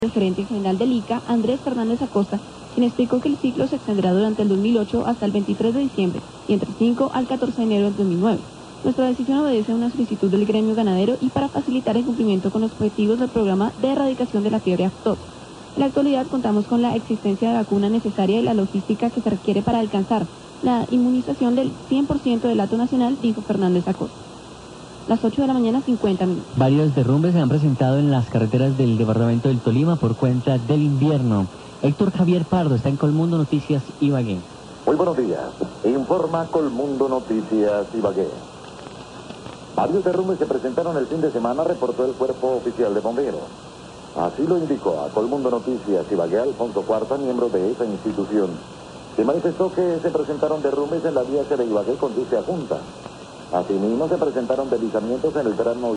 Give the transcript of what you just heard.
El gerente general del ICA, Andrés Fernández Acosta, quien explicó que el ciclo se extenderá durante el 2008 hasta el 23 de diciembre y entre el 5 al 14 de enero del 2009. Nuestra decisión obedece a una solicitud del gremio ganadero y para facilitar el cumplimiento con los objetivos del programa de erradicación de la fiebre aftosa. En la actualidad contamos con la existencia de vacuna necesaria y la logística que se requiere para alcanzar la inmunización del 100% del hato nacional, dijo Fernández Acosta. Las 8 de la mañana, 50 minutos. Varios derrumbes se han presentado en las carreteras del departamento del Tolima por cuenta del invierno. Héctor Javier Pardo está en Colmundo Noticias Ibagué. Muy buenos días. Informa Colmundo Noticias Ibagué. Varios derrumbes se presentaron el fin de semana, reportó el Cuerpo Oficial de Bomberos. Así lo indicó a Colmundo Noticias Ibagué Alfonso Cuarta, miembro de esa institución. Se manifestó que se presentaron derrumbes en la vía que de Ibagué conduce a Junta. Asimismo, se presentaron deslizamientos en el tramo